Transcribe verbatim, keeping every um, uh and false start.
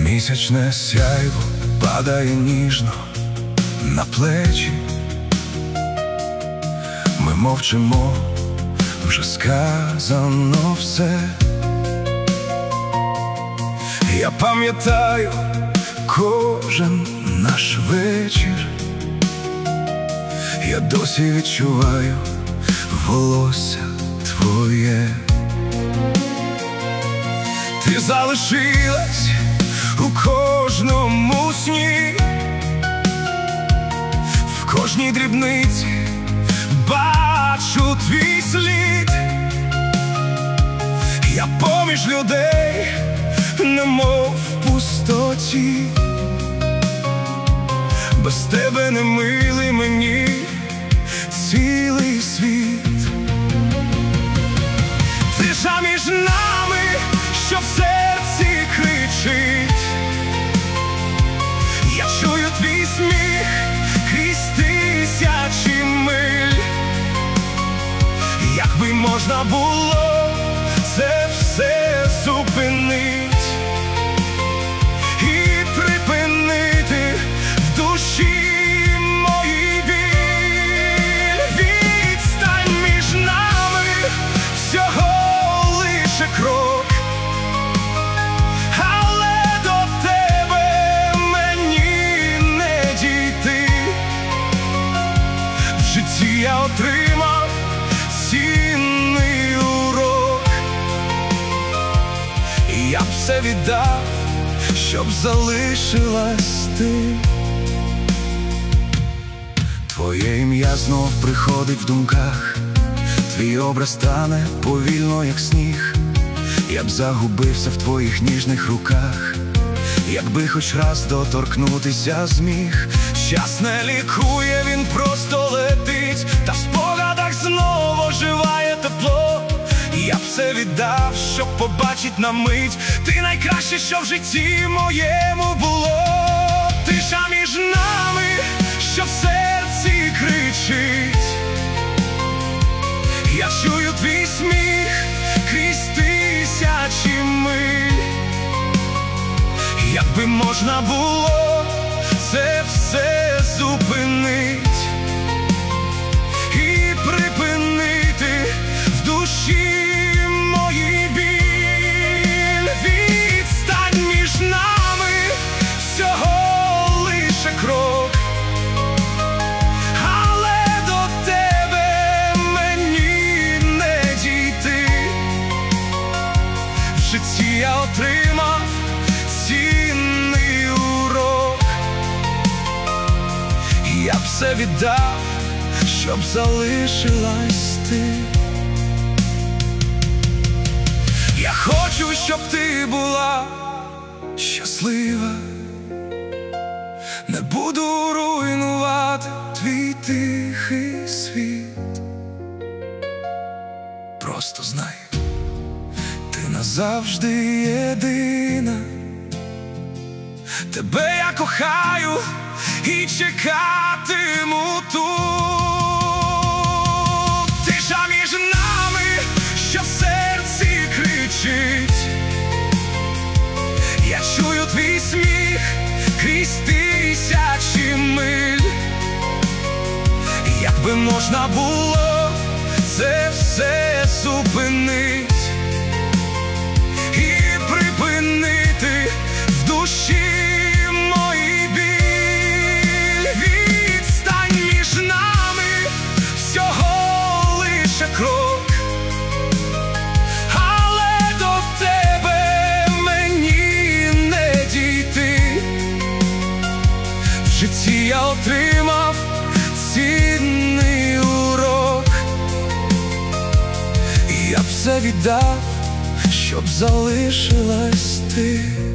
Місячне сяйво падає ніжно на плечі. Ми мовчимо, вже сказано все. Я пам'ятаю кожен наш вечір. Я досі відчуваю волосся твоє. Ти залишилась у кожному сні, в кожній дрібниці бачу твій слід. Я поміж людей, немов в пустоті. Без тебе не милий мені цілий світ. Тиша між нами, що в серці кричить. Я чую твій сміх крізь тисячі миль. Якби можна було це все зупинить і припинити в душі моїй біль. Відстань між нами, всього лише крок, але до тебе мені не дійти. В житті я отримав цінний урок. Я б все віддав, щоб залишилась ти. Твоє ім'я знов приходить в думках, твій образ тане повільно, як сніг. Я б загубився в твоїх ніжних руках, якби хоч раз доторкнутися зміг. Щас не лікує, він просто летить, та в спогадах знову оживає тепло. Я б все віддав, щоб побачить на мить ти найкраще, що в житті моєму було. Тиша між нами, що в серці кричить. Я чую твій сміх крізь тисячі миль. Якби можна було це все зупинить і припинити в душі моїй біль. Відстань між нами, всього лише крок, але до тебе мені не дійти. В житті я отримав цінний урок. Я б все віддав, щоб залишилась ти. Я хочу, щоб ти була щаслива. Не буду руйнувати твій тихий світ. Просто знай, ти назавжди єдина. Тебе я кохаю і чекатиму тут. Тиша між нами, що в серці кричить. Я чую твій сміх крізь тисячі миль. Якби можна було це все зупинить і припинити в душі моїй біль. Відстань між нами, всього лише крок, але до тебе мені не дійти. В житті я отримав цінний урок. Я б все віддав, щоб залишилась ти.